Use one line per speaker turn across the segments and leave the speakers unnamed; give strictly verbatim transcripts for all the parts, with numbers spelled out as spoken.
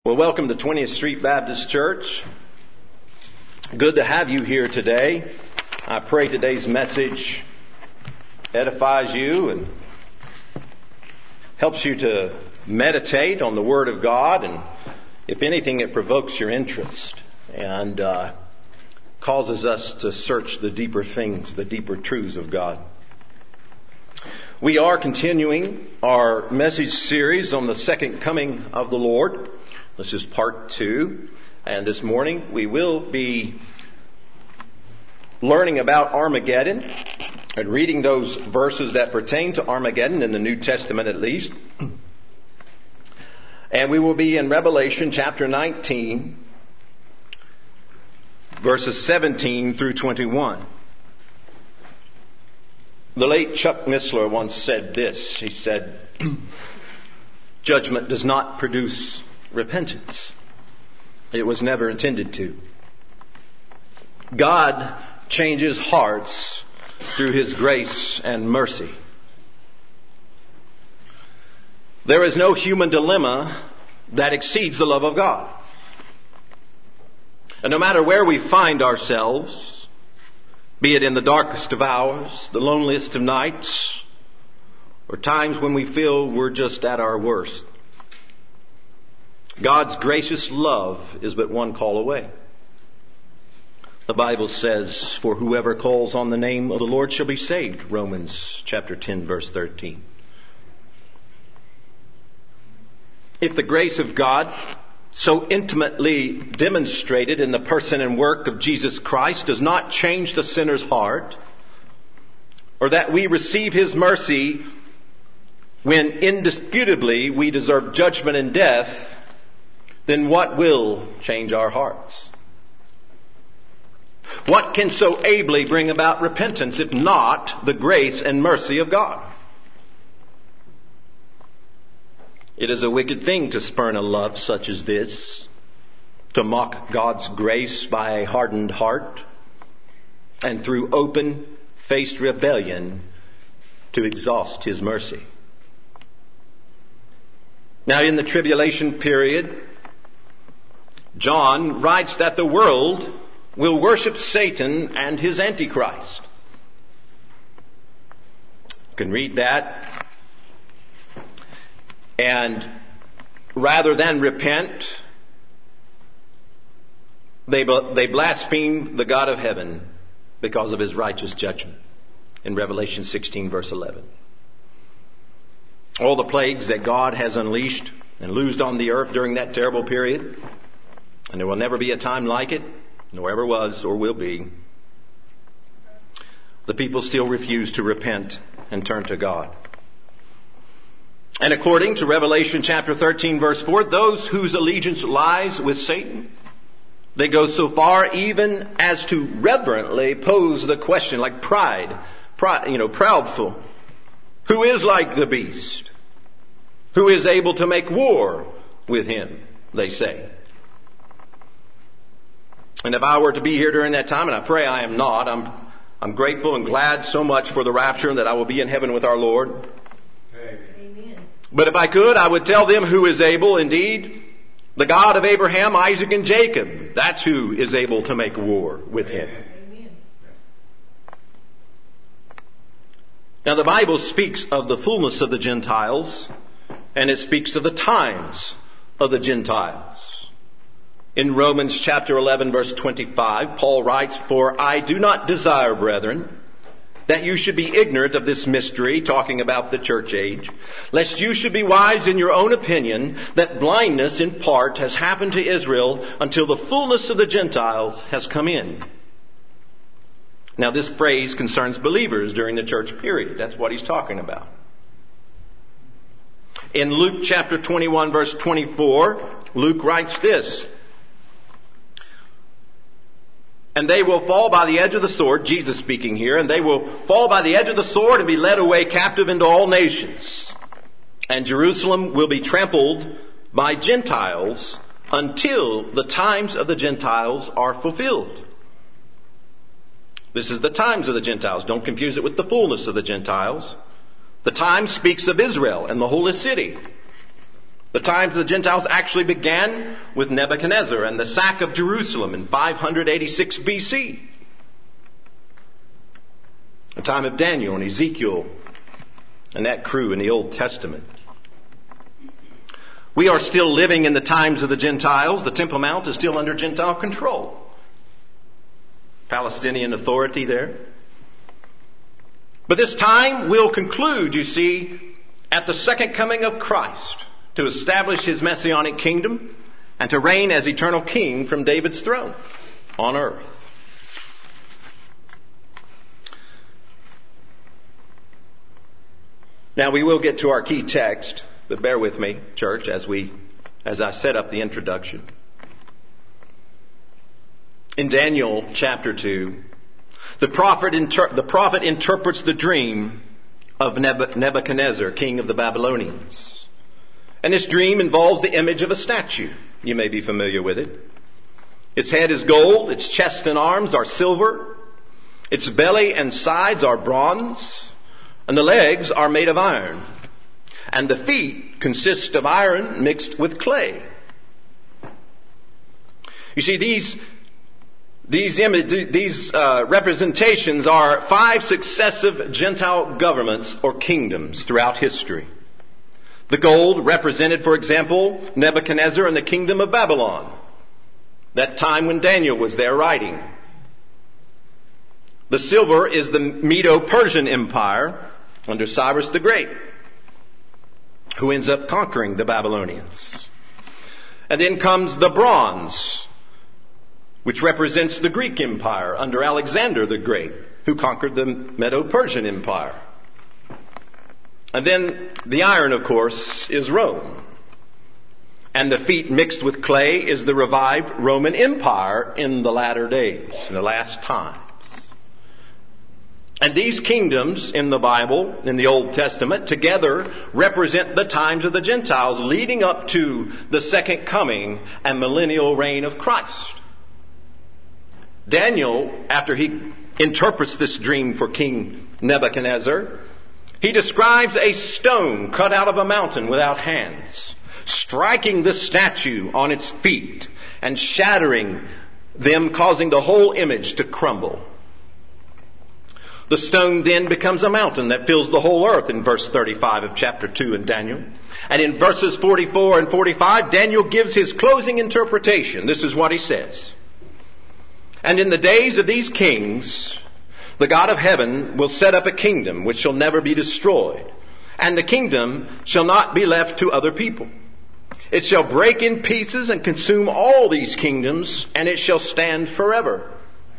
Well, welcome to twentieth Street Baptist Church. Good to have you here today. I pray today's message edifies you and helps you to meditate on the Word of God, and if anything, it provokes your interest and uh, causes us to search the deeper things, the deeper truths of God. We are continuing our message series on the second coming of the Lord. This is part two, and this morning we will be learning about Armageddon and reading those verses that pertain to Armageddon in the New Testament at least. And we will be in Revelation chapter nineteen, verses seventeen through twenty-one. The late Chuck Missler once said this. He said, "Judgment does not produce repentance. It was never intended to. God changes hearts through His grace and mercy. There is no human dilemma that exceeds the love of God. And no matter where we find ourselves, be it in the darkest of hours, the loneliest of nights, or times when we feel we're just at our worst, God's gracious love is but one call away. The Bible says, "For whoever calls on the name of the Lord shall be saved." Romans chapter ten, verse thirteen. If the grace of God, so intimately demonstrated in the person and work of Jesus Christ, does not change the sinner's heart, or that we receive His mercy when indisputably we deserve judgment and death, then what will change our hearts? What can so ably bring about repentance if not the grace and mercy of God? It is a wicked thing to spurn a love such as this, to mock God's grace by a hardened heart, and through open-faced rebellion to exhaust His mercy. Now, in the tribulation period, John writes that the world will worship Satan and his Antichrist. You can read that. And rather than repent, they, they blaspheme the God of heaven because of His righteous judgment. In Revelation sixteen, verse eleven. All the plagues that God has unleashed and loosed on the earth during that terrible period, and there will never be a time like it, nor ever was or will be, the people still refuse to repent and turn to God. And according to Revelation chapter thirteen, verse four, those whose allegiance lies with Satan, they go so far even as to reverently pose the question, like pride, pride, you know, proudful. Who is like the beast? Who is able to make war with him? They say. And if I were to be here during that time, and I pray I am not, I'm I'm grateful and glad so much for the rapture and that I will be in heaven with our Lord. Amen. But if I could, I would tell them who is able, indeed, the God of Abraham, Isaac, and Jacob. That's who is able to make war with him. Amen. Now the Bible speaks of the fullness of the Gentiles, and it speaks of the times of the Gentiles. In Romans chapter eleven, verse twenty-five, Paul writes, "For I do not desire, brethren, that you should be ignorant of this mystery," talking about the church age, "lest you should be wise in your own opinion, that blindness in part has happened to Israel until the fullness of the Gentiles has come in." Now this phrase concerns believers during the church period. That's what he's talking about. In Luke chapter twenty-one, verse twenty-four, Luke writes this, "And they will fall by the edge of the sword," Jesus speaking here, "and they will fall by the edge of the sword and be led away captive into all nations. And Jerusalem will be trampled by Gentiles until the times of the Gentiles are fulfilled." This is the times of the Gentiles. Don't confuse it with the fullness of the Gentiles. The time speaks of Israel and the holy city. The times of the Gentiles actually began with Nebuchadnezzar and the sack of Jerusalem in five eighty-six B C. The time of Daniel and Ezekiel and that crew in the Old Testament. We are still living in the times of the Gentiles. The Temple Mount is still under Gentile control. Palestinian authority there. But this time will conclude, you see, at the second coming of Christ to establish his messianic kingdom and to reign as eternal king from David's throne on earth. Now we will get to our key text, but bear with me, church, as we, as I set up the introduction. In Daniel chapter two, the prophet, inter- the prophet interprets the dream of Nebuchadnezzar, king of the Babylonians. And this dream involves the image of a statue. You may be familiar with it. Its head is gold, its chest and arms are silver, its belly and sides are bronze, and the legs are made of iron, and the feet consist of iron mixed with clay. You see, these these image, these uh, representations are five successive Gentile governments or kingdoms throughout history. The gold represented, for example, Nebuchadnezzar and the kingdom of Babylon, that time when Daniel was there writing. The silver is the Medo-Persian Empire under Cyrus the Great, who ends up conquering the Babylonians. And then comes the bronze, which represents the Greek Empire under Alexander the Great, who conquered the Medo-Persian Empire. And then the iron, of course, is Rome. And the feet mixed with clay is the revived Roman Empire in the latter days, in the last times. And these kingdoms in the Bible, in the Old Testament, together represent the times of the Gentiles leading up to the second coming and millennial reign of Christ. Daniel, after he interprets this dream for King Nebuchadnezzar, he describes a stone cut out of a mountain without hands, striking the statue on its feet and shattering them, causing the whole image to crumble. The stone then becomes a mountain that fills the whole earth in verse thirty-five of chapter two in Daniel. And in verses forty-four and forty-five, Daniel gives his closing interpretation. This is what he says. And in the days of these kings, the God of heaven will set up a kingdom which shall never be destroyed. And the kingdom shall not be left to other people. It shall break in pieces and consume all these kingdoms, and it shall stand forever.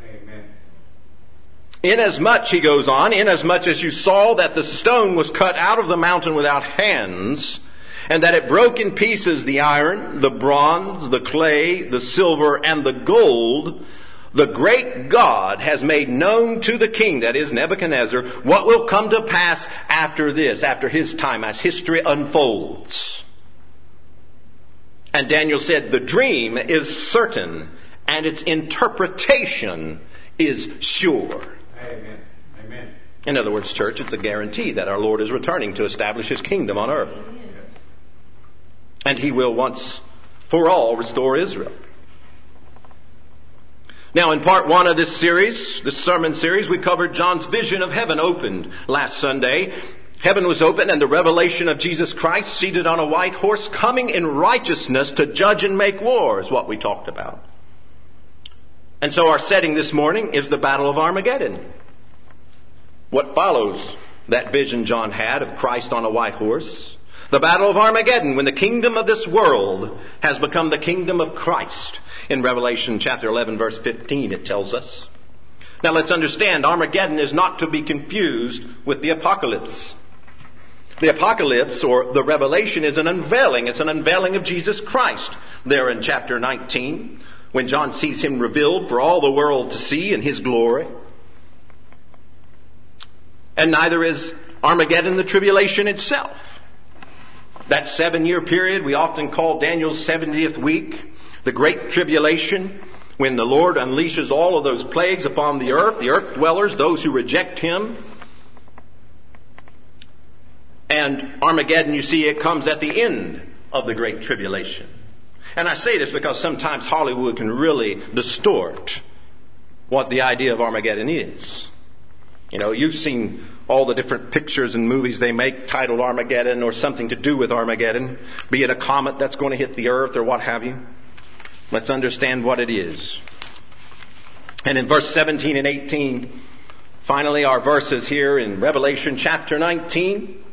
Inasmuch, he goes on, inasmuch as you saw that the stone was cut out of the mountain without hands, and that it broke in pieces the iron, the bronze, the clay, the silver, and the gold, the great God has made known to the king, that is Nebuchadnezzar, what will come to pass after this, after his time, as history unfolds. And Daniel said, the dream is certain, and its interpretation is sure.
Amen. Amen.
In other words, church, it's a guarantee that our Lord is returning to establish his kingdom on earth. And he will once for all restore Israel. Now, in part one of this series, this sermon series, we covered John's vision of heaven opened last Sunday. Heaven was opened and the revelation of Jesus Christ seated on a white horse coming in righteousness to judge and make war is what we talked about. And so our setting this morning is the Battle of Armageddon. What follows that vision John had of Christ on a white horse? The Battle of Armageddon, when the kingdom of this world has become the kingdom of Christ. In Revelation chapter eleven, verse fifteen, it tells us. Now let's understand, Armageddon is not to be confused with the apocalypse. The apocalypse, or the revelation, is an unveiling. It's an unveiling of Jesus Christ. There in chapter nineteen, when John sees him revealed for all the world to see in his glory. And neither is Armageddon the tribulation itself. That seven-year period we often call Daniel's seventieth week, the great tribulation, when the Lord unleashes all of those plagues upon the earth, the earth dwellers, those who reject him. And Armageddon, you see, it comes at the end of the Great Tribulation. And I say this because sometimes Hollywood can really distort what the idea of Armageddon is. You know, you've seen all the different pictures and movies they make titled Armageddon or something to do with Armageddon, be it a comet that's going to hit the earth or what have you. Let's understand what it is. And in verse seventeen and eighteen, finally our verses here in Revelation chapter nineteen.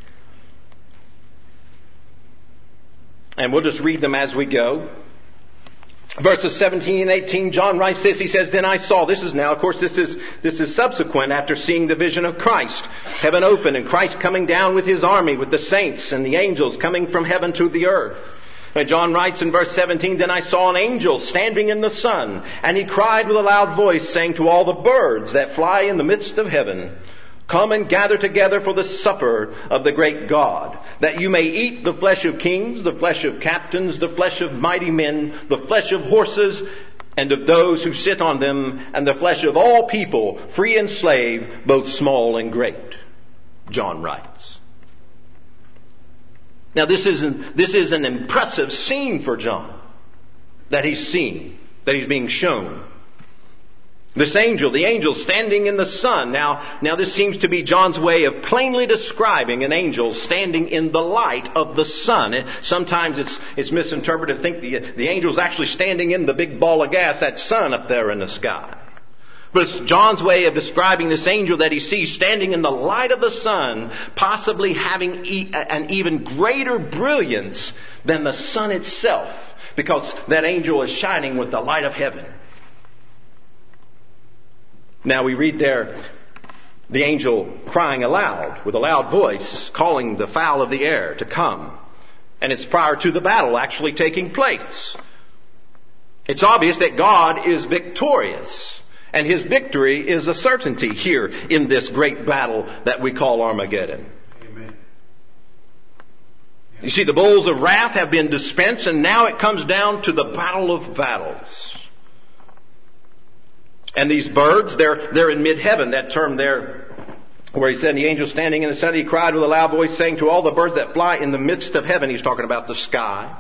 And we'll just read them as we go. Verses seventeen and eighteen, John writes this. He says, "Then I saw," this is now, of course, this is, this is subsequent after seeing the vision of Christ. Heaven open and Christ coming down with his army, with the saints and the angels coming from heaven to the earth. And John writes in verse seventeen, "Then I saw an angel standing in the sun, and he cried with a loud voice, saying to all the birds that fly in the midst of heaven, Come and gather together for the supper of the great God, that you may eat the flesh of kings, the flesh of captains, the flesh of mighty men, the flesh of horses, and of those who sit on them, and the flesh of all people, free and slave, both small and great." John writes. Now this is an, this is an impressive scene for John that he's seen, that he's being shown. This angel, the angel standing in the sun. Now, now this seems to be John's way of plainly describing an angel standing in the light of the sun. It, sometimes it's, it's misinterpreted to think the, the angel's actually standing in the big ball of gas, that sun up there in the sky. But it's John's way of describing this angel that he sees standing in the light of the sun, possibly having e- an even greater brilliance than the sun itself, because that angel is shining with the light of heaven. Now we read there the angel crying aloud with a loud voice, calling the fowl of the air to come. And it's prior to the battle actually taking place. It's obvious that God is victorious, and his victory is a certainty here in this great battle that we call Armageddon.
Amen.
You see, the bowls of wrath have been dispensed, and now it comes down to the battle of battles. And these birds, they're, they're in mid-heaven. That term there, where he said, "The angel standing in the sun, he cried with a loud voice, saying to all the birds that fly in the midst of heaven." He's talking about the sky.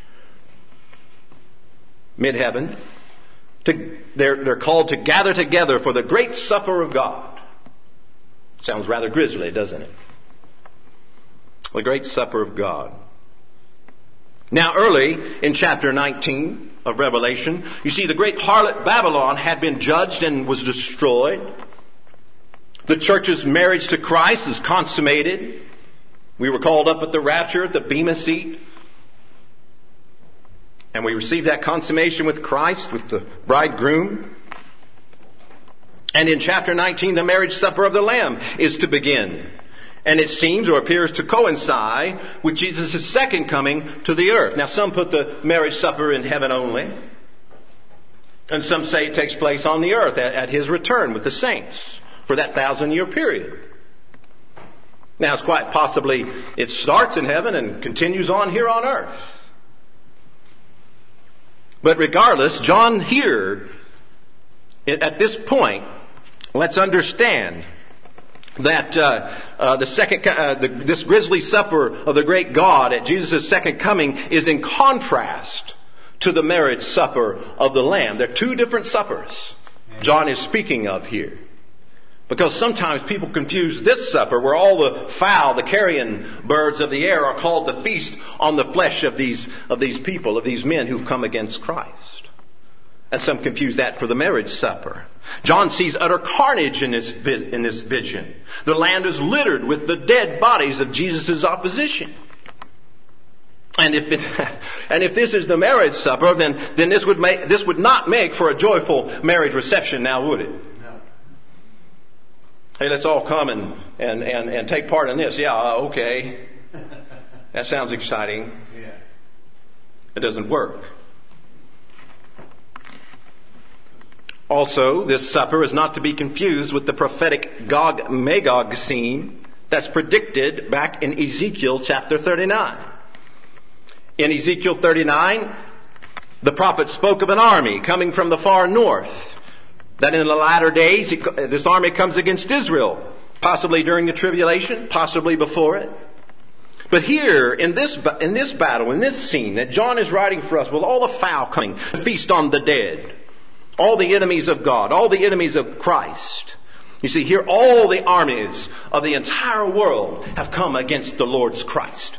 Mid-heaven. To, they're, they're called to gather together for the great supper of God. Sounds rather grisly, doesn't it? The great supper of God. Now early in chapter nineteen of Revelation, you see the great harlot Babylon had been judged and was destroyed. The church's marriage to Christ is consummated. We were called up at the rapture at the Bema seat. And we received that consummation with Christ, with the bridegroom. And in chapter nineteen, the marriage supper of the Lamb is to begin. And it seems or appears to coincide with Jesus' second coming to the earth. Now some put the marriage supper in heaven only. And some say it takes place on the earth at, at his return with the saints for that thousand year period. Now it's quite possibly it starts in heaven and continues on here on earth. But regardless, John here, at this point, let's understand that uh, uh, the second, uh, the, this grisly supper of the great God at Jesus' second coming is in contrast to the marriage supper of the Lamb. They're two different suppers John is speaking of here. Because sometimes people confuse this supper where all the fowl, the carrion birds of the air are called to feast on the flesh of these, of these people, of these men who've come against Christ. And some confuse that for the marriage supper. John sees utter carnage in this, in this vision. The land is littered with the dead bodies of Jesus' opposition. And if it, and if this is the marriage supper, then, then this would make, this would not make for a joyful marriage reception now, would it?
No.
Hey, let's all come and, and, and, and take part in this. Yeah, uh, okay. That sounds exciting.
Yeah.
It doesn't work. Also, this supper is not to be confused with the prophetic Gog-Magog scene that's predicted back in Ezekiel chapter thirty-nine. In Ezekiel thirty-nine, the prophet spoke of an army coming from the far north, that in the latter days this army comes against Israel, possibly during the tribulation, possibly before it. But here, in this, in this battle, in this scene that John is writing for us, with all the foul coming, to feast on the dead, all the enemies of God, all the enemies of Christ. You see, here all the armies of the entire world have come against the Lord's Christ.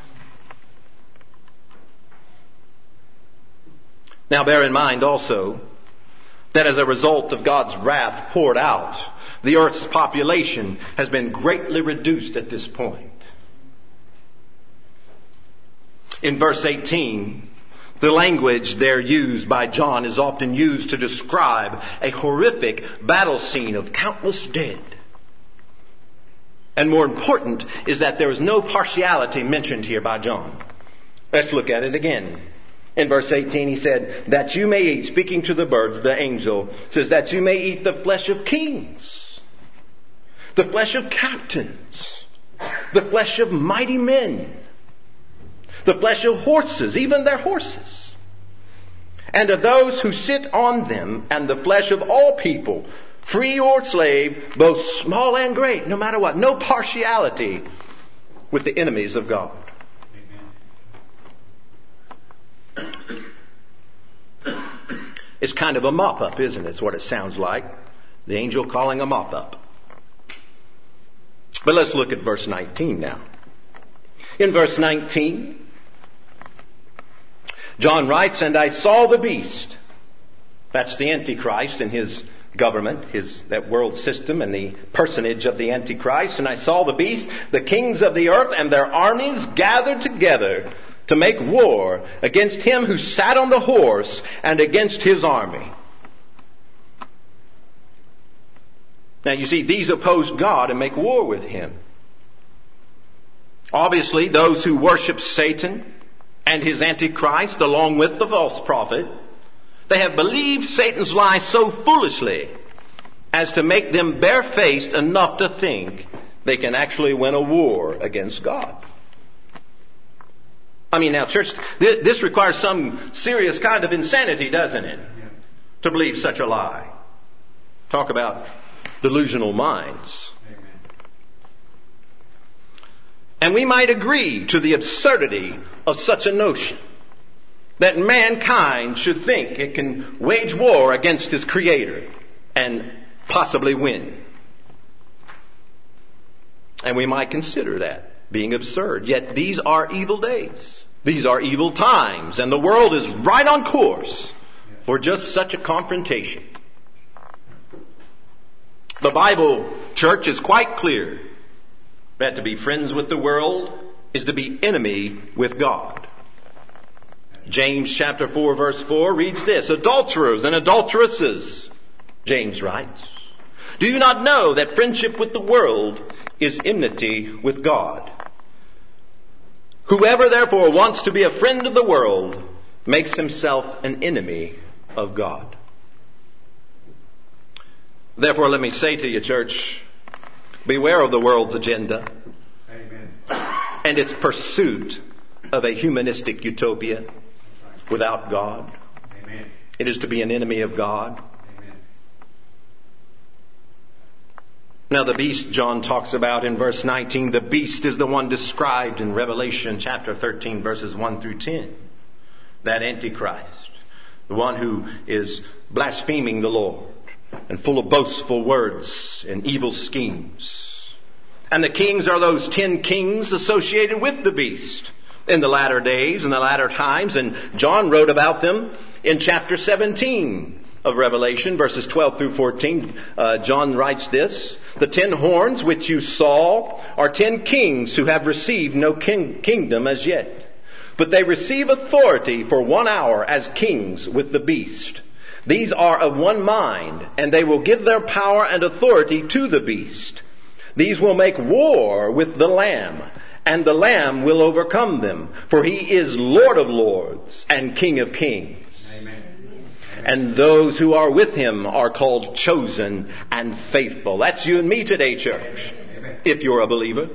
Now bear in mind also that as a result of God's wrath poured out, the earth's population has been greatly reduced at this point. In verse eighteen, the language there used by John is often used to describe a horrific battle scene of countless dead. And more important is that there is no partiality mentioned here by John. Let's look at it again. In verse eighteen he said, that you may eat, speaking to the birds, the angel says, that you may eat the flesh of kings, the flesh of captains, the flesh of mighty men, the flesh of horses, even their horses, and of those who sit on them, and the flesh of all people, free or slave, both small and great, no matter what. No partiality with the enemies of God. It's kind of a mop-up, isn't it? It's what it sounds like. The angel calling a mop-up. But let's look at verse nineteen now. In verse nineteen, John writes, and I saw the beast. That's the Antichrist and his government, his that world system and the personage of the Antichrist. And I saw the beast, the kings of the earth and their armies gathered together to make war against him who sat on the horse and against his army. Now you see, these oppose God and make war with him. Obviously, those who worship Satan and his Antichrist, along with the false prophet, they have believed Satan's lie so foolishly as to make them barefaced enough to think they can actually win a war against God. I mean, now, church, this requires some serious kind of insanity, doesn't it? To believe such a lie. Talk about delusional minds. And we might agree to the absurdity of such a notion, that mankind should think it can wage war against his Creator and possibly win. And we might consider that being absurd. Yet these are evil days. These are evil times. And the world is right on course for just such a confrontation. The Bible, church, is quite clear that to be friends with the world is to be enemy with God. James chapter four verse four reads this, adulterers and adulteresses, James writes, do you not know that friendship with the world is enmity with God? Whoever therefore wants to be a friend of the world makes himself an enemy of God. Therefore, let me say to you, church, beware of the world's agenda.
Amen.
And its pursuit of a humanistic utopia without God.
Amen.
It is to be an enemy of God.
Amen.
Now the beast John talks about in verse nineteen, the beast is the one described in Revelation chapter thirteen verses one through ten. That Antichrist, the one who is blaspheming the Lord and full of boastful words and evil schemes. And the kings are those ten kings associated with the beast in the latter days and the latter times. And John wrote about them in chapter seventeen of Revelation, verses twelve through fourteen. Uh, John writes this, the ten horns which you saw are ten kings who have received no king- kingdom as yet. But they receive authority for one hour as kings with the beast. These are of one mind, and they will give their power and authority to the beast. These will make war with the Lamb, and the Lamb will overcome them, for he is Lord of lords and King of kings.
Amen.
And those who are with him are called chosen and faithful. That's you and me today, church,
Amen.
if you're a believer.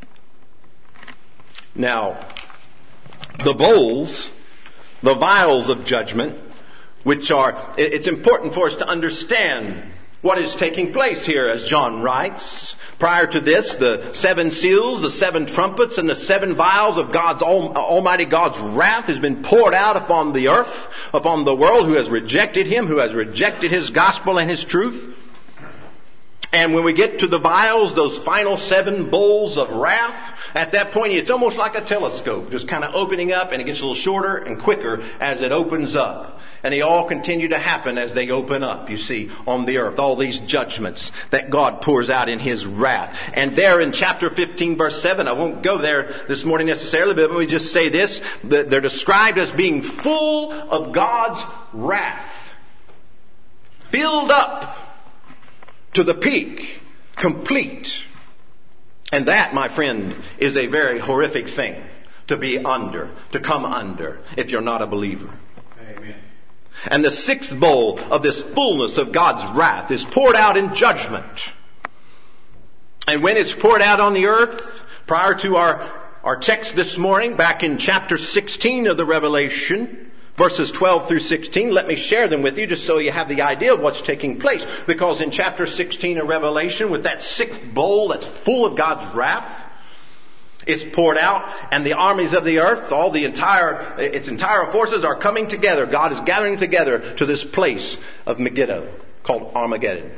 Now, the bowls, the vials of judgment, which are, it's important for us to understand what is taking place here, as John writes. Prior to this, the seven seals, the seven trumpets, and the seven vials of God's Almighty God's wrath has been poured out upon the earth, upon the world who has rejected Him, who has rejected His gospel and His truth. And when we get to the vials, those final seven bowls of wrath, at that point it's almost like a telescope, just kind of opening up, and it gets a little shorter and quicker as it opens up. And they all continue to happen as they open up, you see, on the earth. All these judgments that God pours out in His wrath. And there in chapter fifteen, verse seven, I won't go there this morning necessarily, but let me just say this. They're described as being full of God's wrath. Filled up to the peak, complete. And that, my friend, is a very horrific thing to be under, to come under, if you're not a believer.
Amen.
And the sixth bowl of this fullness of God's wrath is poured out in judgment. And when it's poured out on the earth, prior to our, our text this morning, back in chapter sixteen of the Revelation, verses twelve through sixteen, let me share them with you just so you have the idea of what's taking place. Because in chapter sixteen of Revelation, with that sixth bowl that's full of God's wrath, it's poured out, and the armies of the earth, all the entire, its entire forces are coming together. God is gathering together to this place of Megiddo, called Armageddon.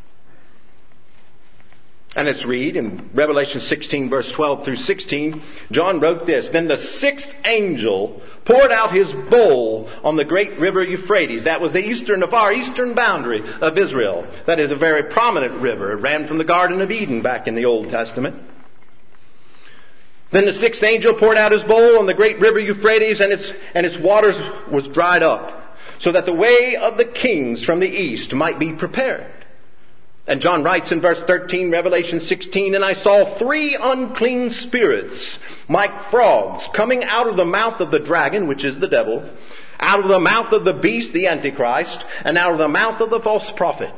And let's read in Revelation sixteen, verse twelve through sixteen. John wrote this: Then the sixth angel poured out his bowl on the great river Euphrates. That was the eastern, the far eastern boundary of Israel. That is a very prominent river. It ran from the Garden of Eden back in the Old Testament. Then the sixth angel poured out his bowl on the great river Euphrates, and its, and its waters was dried up, so that the way of the kings from the east might be prepared. And John writes in verse thirteen, Revelation sixteen, And I saw three unclean spirits, like frogs, coming out of the mouth of the dragon, which is the devil, out of the mouth of the beast, the Antichrist, and out of the mouth of the false prophet.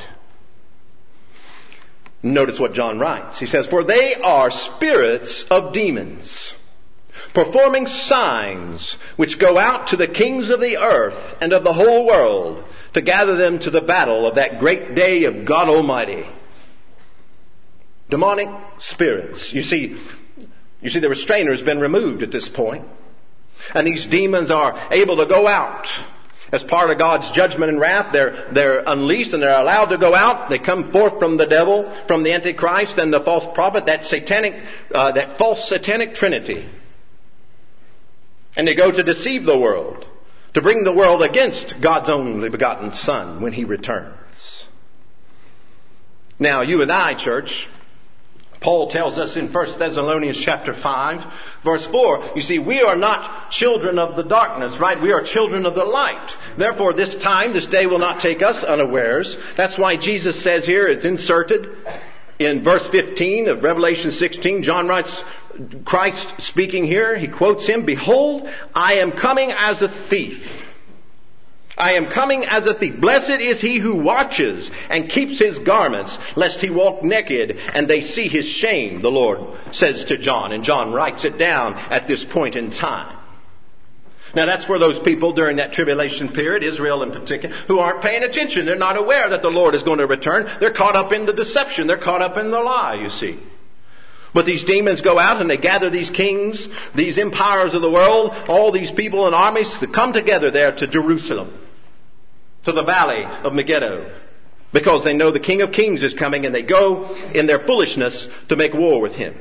Notice what John writes. He says, For they are spirits of demons, performing signs which go out to the kings of the earth and of the whole world, to gather them to the battle of that great day of God Almighty. Demonic spirits. You see, you see the restrainer has been removed at this point. And these demons are able to go out. As part of God's judgment and wrath, they're, they're unleashed and they're allowed to go out. They come forth from the devil, from the Antichrist and the false prophet, that satanic, uh, that false satanic trinity. And they go to deceive the world, to bring the world against God's only begotten Son when He returns. Now, you and I, church, Paul tells us in First Thessalonians chapter five, verse four, you see, we are not children of the darkness, right? We are children of the light. Therefore, this time, this day will not take us unawares. That's why Jesus says here, it's inserted in verse fifteen of Revelation sixteen. John writes, Christ speaking here, he quotes him, Behold, I am coming as a thief. I am coming as a thief. Blessed is he who watches and keeps his garments, lest he walk naked and they see his shame, the Lord says to John. And John writes it down at this point in time. Now that's for those people during that tribulation period, Israel in particular, who aren't paying attention. They're not aware that the Lord is going to return. They're caught up in the deception. They're caught up in the lie, you see. But these demons go out and they gather these kings, these empires of the world, all these people and armies to come together there to Jerusalem, to the valley of Megiddo, because they know the King of Kings is coming, and they go in their foolishness to make war with him.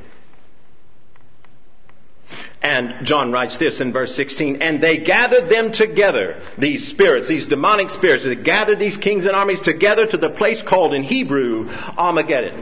And John writes this in verse sixteen, And they gathered them together, these spirits, these demonic spirits, they gathered these kings and armies together to the place called in Hebrew Armageddon.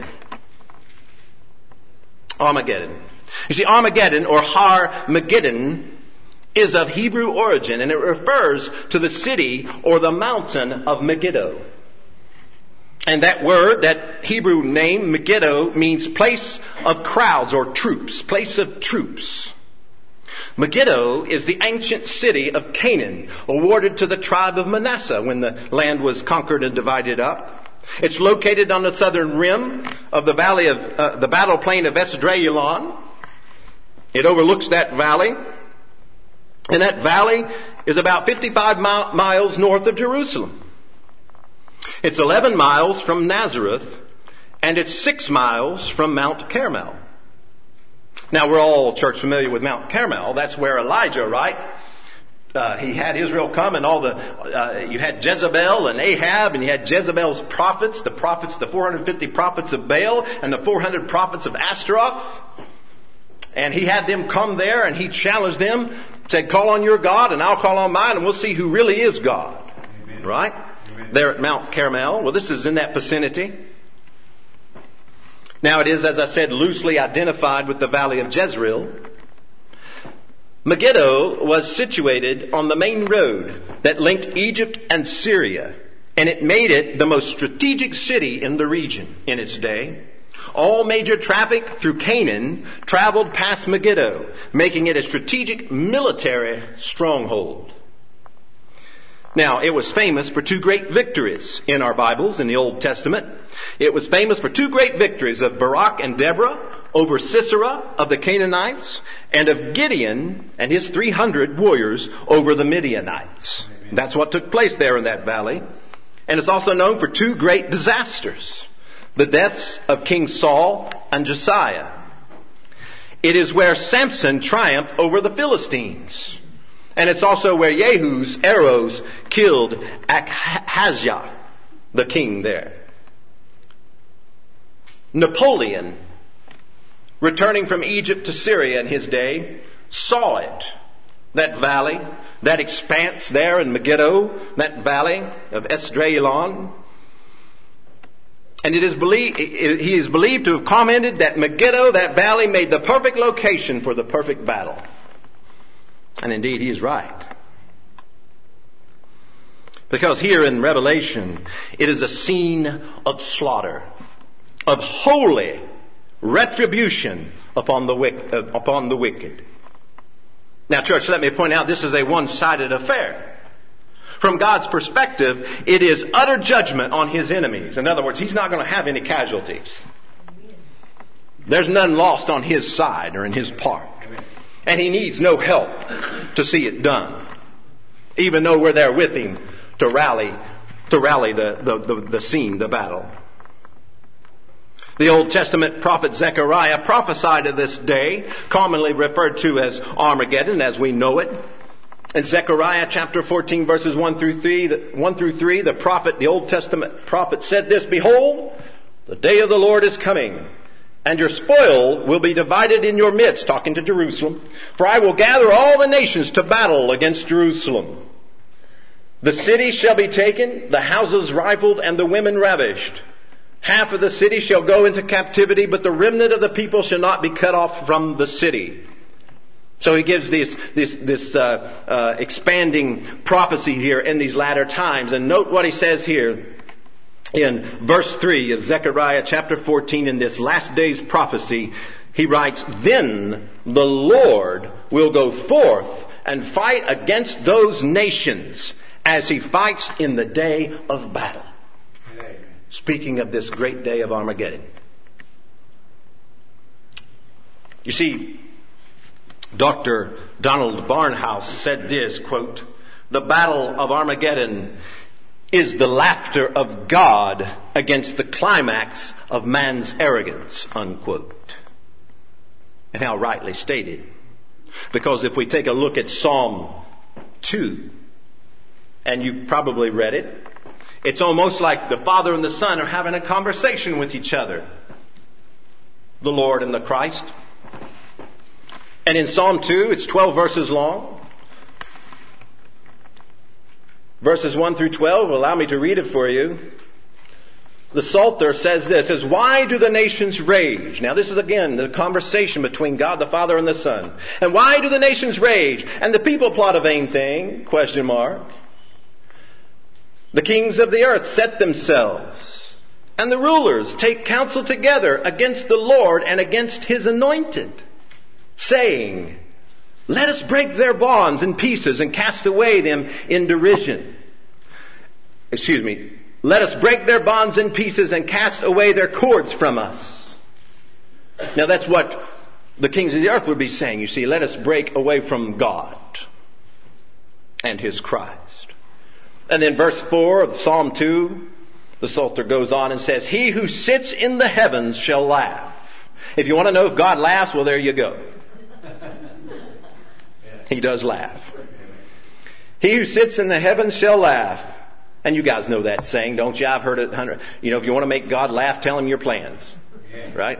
Armageddon. You see, Armageddon, or Har-Megiddo, is of Hebrew origin, and it refers to the city or the mountain of Megiddo. And that word, that Hebrew name, Megiddo, means place of crowds or troops, place of troops. Megiddo is the ancient city of Canaan, awarded to the tribe of Manasseh when the land was conquered and divided up. It's located on the southern rim of the valley of uh, the battle plain of Esdraelon. It overlooks that valley. And that valley is about fifty-five mi- miles north of Jerusalem. It's eleven miles from Nazareth, and it's six miles from Mount Carmel. Now, we're all church familiar with Mount Carmel. That's where Elijah, right? Uh, he had Israel come, and all the, uh, you had Jezebel and Ahab, and you had Jezebel's prophets, the prophets, the four hundred fifty prophets of Baal, and the four hundred prophets of Ashtaroth. And he had them come there, and he challenged them, said, call on your God, and I'll call on mine, and we'll see who really is God. Amen. Right? Amen. There at Mount Carmel. Well, this is in that vicinity. Now it is, as I said, loosely identified with the valley of Jezreel. Megiddo was situated on the main road that linked Egypt and Syria, and it made it the most strategic city in the region in its day. All major traffic through Canaan traveled past Megiddo, making it a strategic military stronghold. Now, it was famous for two great victories in our Bibles in the Old Testament. It was famous for two great victories of Barak and Deborah over Sisera of the Canaanites, and of Gideon and his three hundred warriors over the Midianites. Amen. That's what took place there in that valley. And it's also known for two great disasters. The deaths of King Saul and Josiah. It is where Samson triumphed over the Philistines. And it's also where Jehu's arrows killed Ahaziah, the king there. Napoleon, returning from Egypt to Syria in his day, saw it. That valley, that expanse there in Megiddo, that valley of Esdraelon. And it is believed, he is believed to have commented that Megiddo, that valley, made the perfect location for the perfect battle. And indeed, he is right. Because here in Revelation, it is a scene of slaughter, of holy retribution upon the wicked, uh, upon the wicked. Now, church, let me point out, this is a one-sided affair. From God's perspective, it is utter judgment on His enemies. In other words, He's not going to have any casualties. There's none lost on His side or in His part. And He needs no help to see it done. Even though we're there with Him to rally, to rally the, the, the, the scene, the battle. The Old Testament prophet Zechariah prophesied of this day, commonly referred to as Armageddon as we know it. In Zechariah chapter fourteen verses one through three, one through three, the prophet, the Old Testament prophet said this, "Behold, the day of the Lord is coming, and your spoil will be divided in your midst," talking to Jerusalem, "for I will gather all the nations to battle against Jerusalem. The city shall be taken, the houses rifled, and the women ravished. Half of the city shall go into captivity, but the remnant of the people shall not be cut off from the city." So he gives this this this uh, uh, expanding prophecy here in these latter times. And note what he says here in verse three of Zechariah chapter fourteen. In this last day's prophecy, he writes, "Then the Lord will go forth and fight against those nations as He fights in the day of battle." Amen. Speaking of this great day of Armageddon. You see, Doctor Donald Barnhouse said this, quote, "The battle of Armageddon is the laughter of God against the climax of man's arrogance," unquote. And how rightly stated. Because if we take a look at Psalm two, and you've probably read it, it's almost like the Father and the Son are having a conversation with each other. The Lord and the Christ. And in Psalm two, it's twelve verses long. Verses one through twelve, allow me to read it for you. The Psalter says this, says, "Why do the nations rage?" Now this is again the conversation between God the Father and the Son. "And why do the nations rage? And the people plot a vain thing?" Question mark. "The kings of the earth set themselves, and the rulers take counsel together against the Lord and against His anointed, saying, let us break their bonds in pieces and cast away them in derision." Excuse me. "Let us break their bonds in pieces and cast away their cords from us." Now that's what the kings of the earth would be saying. You see, let us break away from God and His Christ. And then verse four of Psalm two, The Psalter goes on and says, he who sits in the heavens shall laugh. If you want to know if God laughs, well, there you go. He does laugh. He who sits in the heavens shall laugh. And you guys know that saying, don't you? I've heard it. Hundred. You know, if you want to make God laugh, tell him your plans. Right?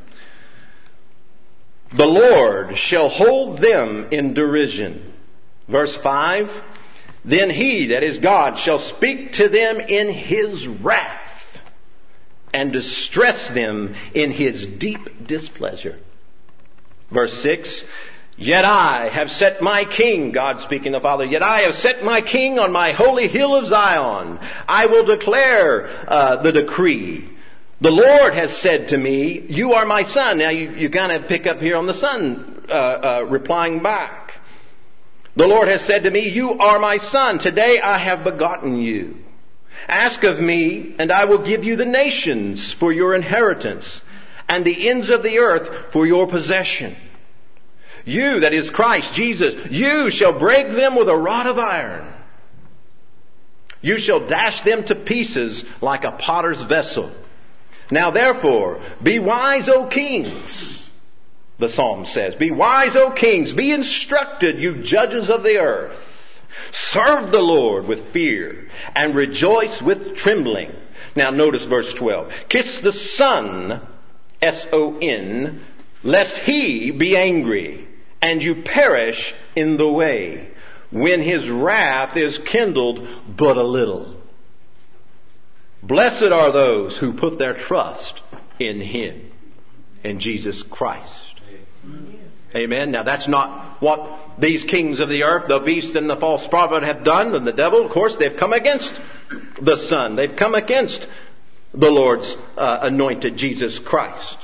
The Lord shall hold them in derision. Verse five. Then he, that is God, shall speak to them in his wrath and distress them in his deep displeasure. Verse six. Yet I have set my king, God speaking the Father, yet I have set my king on my holy hill of Zion. I will declare uh, the decree. The Lord has said to me, you are my son. Now you, you kind of pick up here on the son uh, uh, replying back. The Lord has said to me, you are my son. Today I have begotten you. Ask of me, and I will give you the nations for your inheritance, and the ends of the earth for your possession. You, that is Christ Jesus, you shall break them with a rod of iron. You shall dash them to pieces like a potter's vessel. Now therefore, be wise, O kings. The psalm says, be wise, O kings. Be instructed, you judges of the earth. Serve the Lord with fear and rejoice with trembling. Now notice verse twelve. Kiss the Son, S O N, lest he be angry and you perish in the way, when his wrath is kindled but a little. Blessed are those who put their trust in him, in Jesus Christ. Amen. Amen. Now that's not what these kings of the earth, the beast and the false prophet, have done. And the devil, of course, they've come against the Son. They've come against the Lord's uh, anointed Jesus Christ.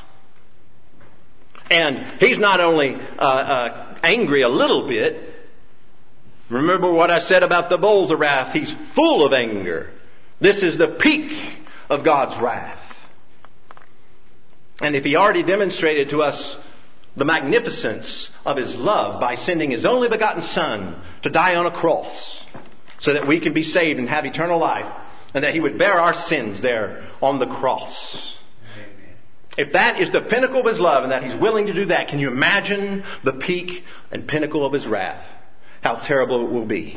And he's not only uh, uh, angry a little bit. Remember what I said about the bowls of wrath. He's full of anger. This is the peak of God's wrath. And if he already demonstrated to us the magnificence of his love by sending his only begotten Son to die on a cross so that we can be saved and have eternal life, and that he would bear our sins there on the cross. If that is the pinnacle of his love and that he's willing to do that, can you imagine the peak and pinnacle of his wrath? How terrible it will be.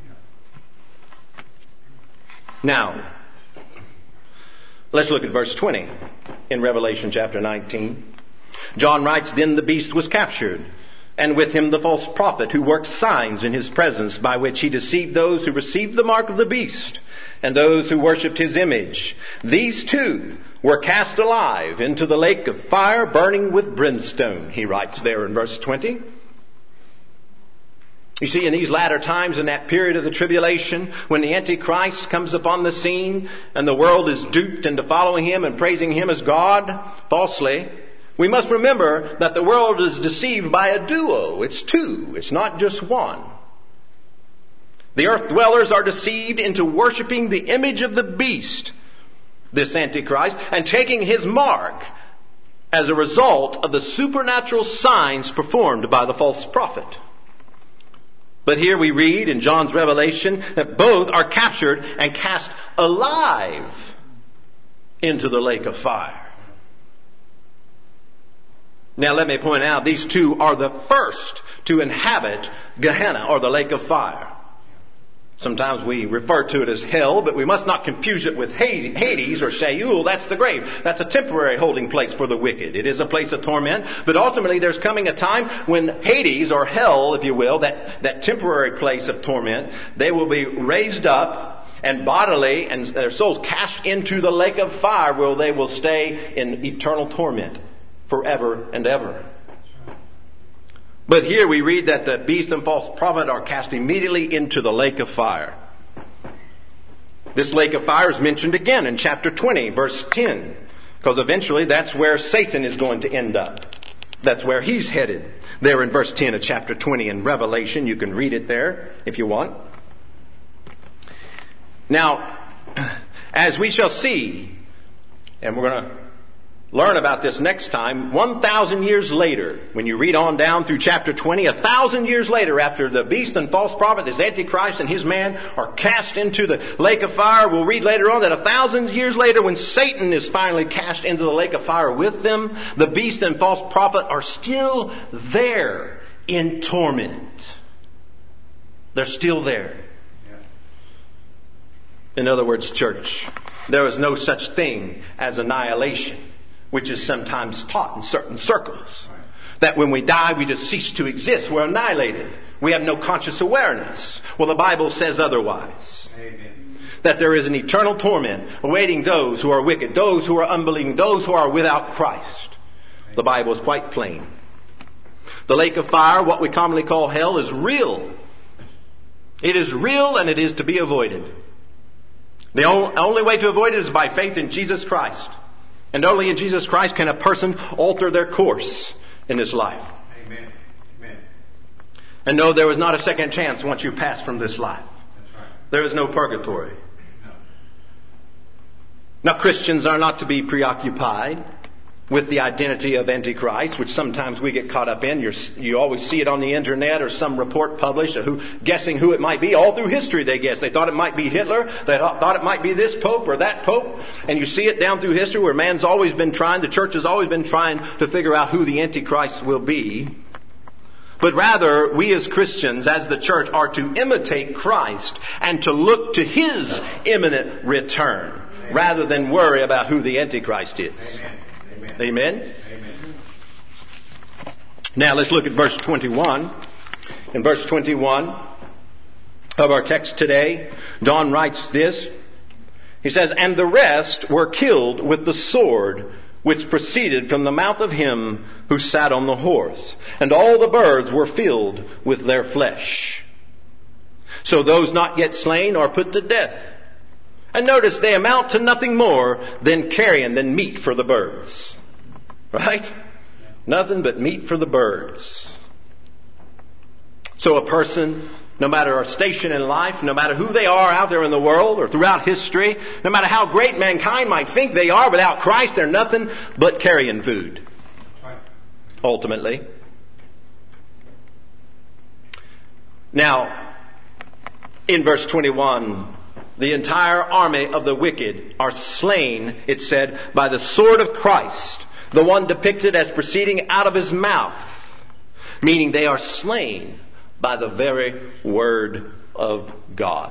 Now, let's look at verse twenty in Revelation chapter nineteen. John writes, then the beast was captured, and with him the false prophet who worked signs in his presence by which he deceived those who received the mark of the beast and those who worshipped his image. These two were cast alive into the lake of fire burning with brimstone, he writes there in verse twenty. You see, in these latter times, in that period of the tribulation, when the Antichrist comes upon the scene and the world is duped into following him and praising him as God falsely, we must remember that the world is deceived by a duo. It's two. It's not just one. The earth dwellers are deceived into worshiping the image of the beast, this Antichrist, and taking his mark as a result of the supernatural signs performed by the false prophet. But here we read in John's revelation that both are captured and cast alive into the lake of fire. Now let me point out, these two are the first to inhabit Gehenna, or the lake of fire. Sometimes we refer to it as hell, but we must not confuse it with Hades or Sheol. That's the grave. That's a temporary holding place for the wicked. It is a place of torment. But ultimately there's coming a time when Hades, or hell, if you will, that, that temporary place of torment, they will be raised up and bodily, and their souls cast into the lake of fire, where they will stay in eternal torment forever and ever. But here we read that the beast and false prophet are cast immediately into the lake of fire. This lake of fire is mentioned again in chapter twenty, verse ten. Because eventually that's where Satan is going to end up. That's where he's headed. There in verse ten of chapter twenty in Revelation. You can read it there if you want. Now, as we shall see, and we're going to learn about this next time. One thousand years later, when you read on down through chapter twenty, a thousand years later, after the beast and false prophet, this Antichrist and his man are cast into the lake of fire, we'll read later on that a thousand years later, when Satan is finally cast into the lake of fire with them, the beast and false prophet are still there in torment. They're still there. In other words, church, there is no such thing as annihilation, which is sometimes taught in certain circles. That when we die, we just cease to exist. We're annihilated. We have no conscious awareness. Well, the Bible says otherwise. Amen. That there is an eternal torment awaiting those who are wicked, those who are unbelieving, those who are without Christ. The Bible is quite plain. The lake of fire, what we commonly call hell, is real. It is real and it is to be avoided. The only way to avoid it is by faith in Jesus Christ. And only in Jesus Christ can a person alter their course in this life.
Amen. Amen.
And know there is not a second chance once you pass from this life.
That's right.
There is no purgatory.
No.
Now, Christians are not to be preoccupied with the identity of Antichrist, which sometimes we get caught up in. You're, you always see it on the internet or some report published of who, guessing who it might be. All through history they guess. They thought it might be Hitler. They thought it might be this pope or that pope. And you see it down through history where man's always been trying, the church has always been trying to figure out who the Antichrist will be. But rather, we as Christians, as the church, are to imitate Christ and to look to His imminent return rather than worry about who the Antichrist is.
Amen.
Amen?
Amen.
Now let's look at verse twenty-one. In verse twenty-one of our text today, John writes this. He says, "And the rest were killed with the sword which proceeded from the mouth of him who sat on the horse. And all the birds were filled with their flesh. So those not yet slain are put to death. And notice they amount to nothing more than carrion, than meat for the birds." Right? Nothing but meat for the birds. So a person, no matter our station in life, no matter who they are out there in the world or throughout history, no matter how great mankind might think they are, without Christ they're nothing but carrion food. Ultimately. Now, in verse twenty-one, the entire army of the wicked are slain, it said, by the sword of Christ, the one depicted as proceeding out of His mouth, meaning they are slain by the very word of God.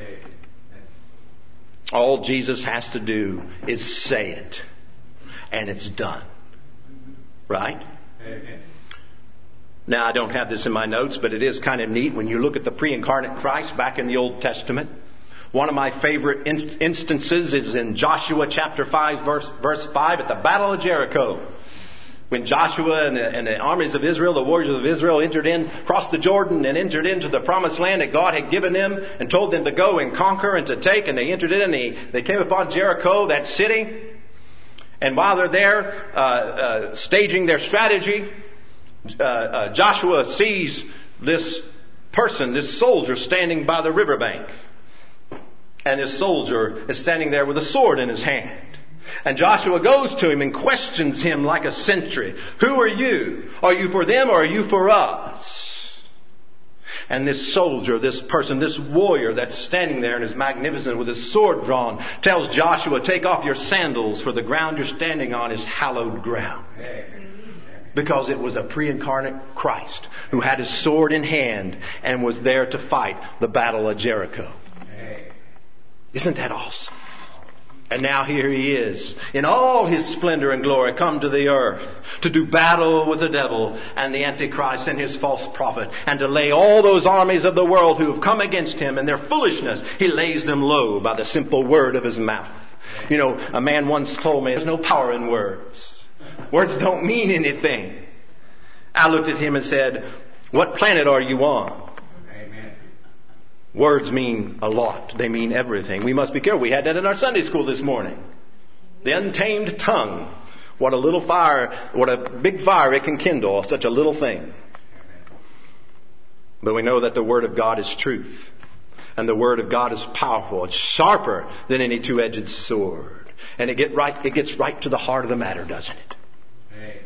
All Jesus has to do is say it, and it's done. Right?
Amen.
Now, I don't have this in my notes, but it is kind of neat when you look at the pre-incarnate Christ back in the Old Testament. One of my favorite in- instances is in Joshua chapter five, verse, verse five, at the Battle of Jericho. When Joshua and the, and the armies of Israel, the warriors of Israel, entered in, crossed the Jordan and entered into the promised land that God had given them and told them to go and conquer and to take. And they entered in and they, they came upon Jericho, that city. And while they're there, uh, uh, staging their strategy, uh, uh, Joshua sees this person, this soldier standing by the riverbank. And this soldier is standing there with a sword in his hand. And Joshua goes to him and questions him like a sentry. "Who are you? Are you for them or are you for us?" And this soldier, this person, this warrior that's standing there and is magnificent with his sword drawn, tells Joshua, "Take off your sandals, for the ground you're standing on is hallowed ground." Because it was a pre-incarnate Christ who had his sword in hand and was there to fight the Battle of Jericho. Isn't that awesome? And now here he is, in all his splendor and glory, come to the earth to do battle with the devil and the Antichrist and his false prophet, and to lay all those armies of the world who have come against him and their foolishness, he lays them low by the simple word of his mouth. You know, a man once told me, there's no power in words. Words don't mean anything. I looked at him and said, "What planet are you on?" Words mean a lot. They mean everything. We must be careful. We had that in our Sunday school this morning. The untamed tongue. What a little fire, what a big fire it can kindle, such a little thing. But we know that the Word of God is truth. And the Word of God is powerful. It's sharper than any two-edged sword. And it get right, it gets right to the heart of the matter, doesn't it?
Amen.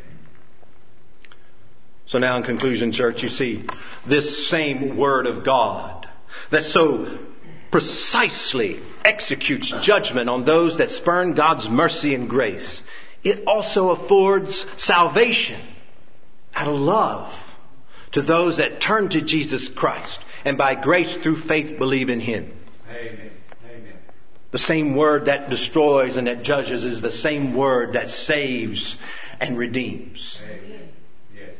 So now in conclusion, church, you see, this same Word of God that so precisely executes judgment on those that spurn God's mercy and grace, it also affords salvation out of love to those that turn to Jesus Christ and by grace through faith believe in Him.
Amen. Amen.
The same Word that destroys and that judges is the same Word that saves and redeems.
Amen. Yes.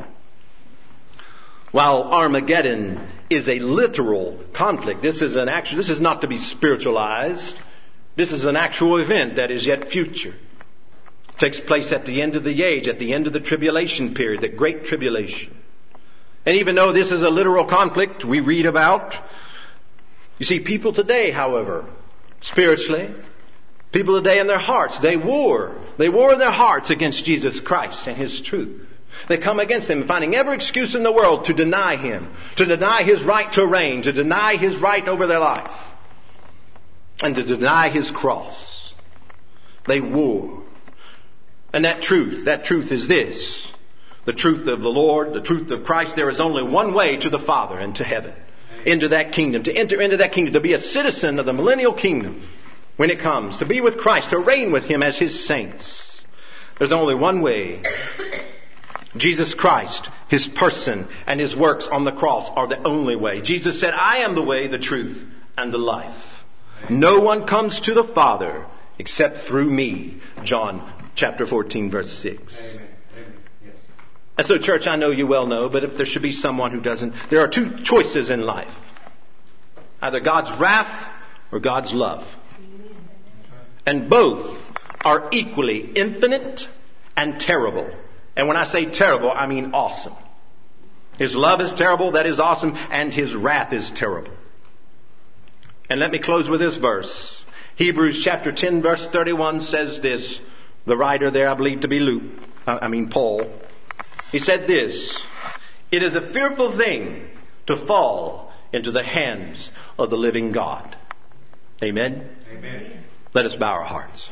While Armageddon is a literal conflict, this is an actual, this is not to be spiritualized. This is an actual event that is yet future. It takes place at the end of the age, at the end of the tribulation period, the great tribulation. And even though this is a literal conflict we read about, you see, people today, however, spiritually, people today in their hearts, they war. They war in their hearts against Jesus Christ and His truth. They come against Him, finding every excuse in the world to deny Him, to deny His right to reign, to deny His right over their life, and to deny His cross. They war. And that truth, that truth is this. The truth of the Lord, the truth of Christ. There is only one way to the Father and to heaven. Into that kingdom, to enter into that kingdom, to be a citizen of the millennial kingdom when it comes, to be with Christ, to reign with Him as His saints. There's only one way. Jesus Christ, His person and His works on the cross are the only way. Jesus said, I am the way, the truth, and the life. No one comes to the Father except through me. John chapter fourteen, verse six.
Amen. Amen. Yes.
And so, church, I know you well know, but if there should be someone who doesn't, there are two choices in life. Either God's wrath or God's love. And both are equally infinite and terrible. And when I say terrible, I mean awesome. His love is terrible, that is awesome, and His wrath is terrible. And let me close with this verse. Hebrews chapter ten, verse thirty-one says this. The writer there, I believe to be Luke, I mean Paul. He said this, it is a fearful thing to fall into the hands of the living God. Amen?
Amen.
Let us bow our hearts.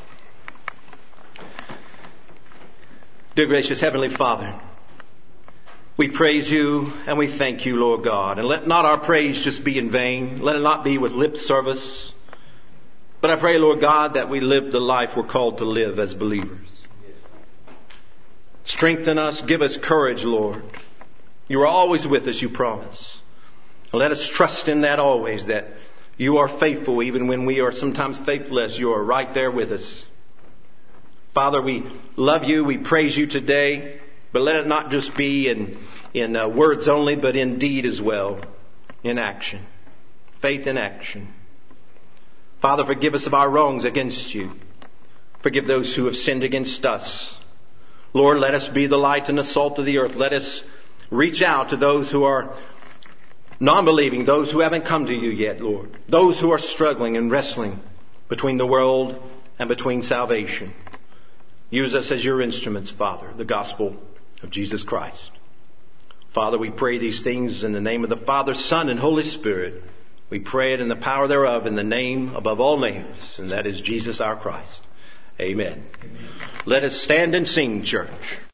Dear gracious Heavenly Father, we praise You and we thank You, Lord God. And let not our praise just be in vain. Let it not be with lip service. But I pray, Lord God, that we live the life we're called to live as believers. Strengthen us. Give us courage, Lord. You are always with us, You promise. Let us trust in that always, that You are faithful even when we are sometimes faithless. You are right there with us. Father, we love You. We praise You today. But let it not just be in, in uh, words only, but in deed as well. In action. Faith in action. Father, forgive us of our wrongs against You. Forgive those who have sinned against us. Lord, let us be the light and the salt of the earth. Let us reach out to those who are non-believing, those who haven't come to You yet, Lord. Those who are struggling and wrestling between the world and between salvation. Use us as Your instruments, Father, the gospel of Jesus Christ. Father, we pray these things in the name of the Father, Son, and Holy Spirit. We pray it in the power thereof, in the name above all names, and that is Jesus our Christ. Amen. Amen. Let us stand and sing, church.